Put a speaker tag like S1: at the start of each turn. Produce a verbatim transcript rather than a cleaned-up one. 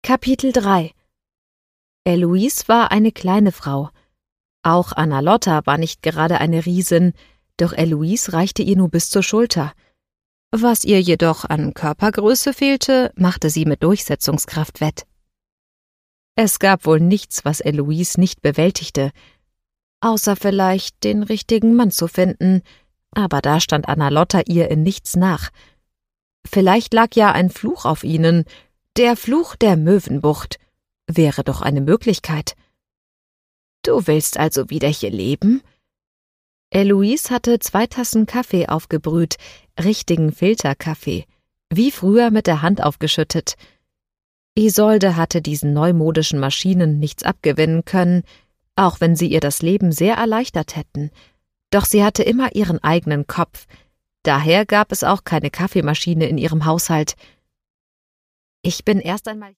S1: Kapitel drei. Eloise war eine kleine Frau. Auch Anna-Lotta war nicht gerade eine Riesin, doch Eloise reichte ihr nur bis zur Schulter. Was ihr jedoch an Körpergröße fehlte, machte sie mit Durchsetzungskraft wett. Es gab wohl nichts, was Eloise nicht bewältigte, außer vielleicht den richtigen Mann zu finden, aber da stand Anna-Lotta ihr in nichts nach. Vielleicht lag ja ein Fluch auf ihnen, der Fluch der Möwenbucht, wäre doch eine Möglichkeit. »Du willst also wieder hier leben?« Eloise hatte zwei Tassen Kaffee aufgebrüht, richtigen Filterkaffee, wie früher mit der Hand aufgeschüttet. Isolde hatte diesen neumodischen Maschinen nichts abgewinnen können, auch wenn sie ihr das Leben sehr erleichtert hätten. Doch sie hatte immer ihren eigenen Kopf, daher gab es auch keine Kaffeemaschine in ihrem Haushalt. »Ich bin erst einmal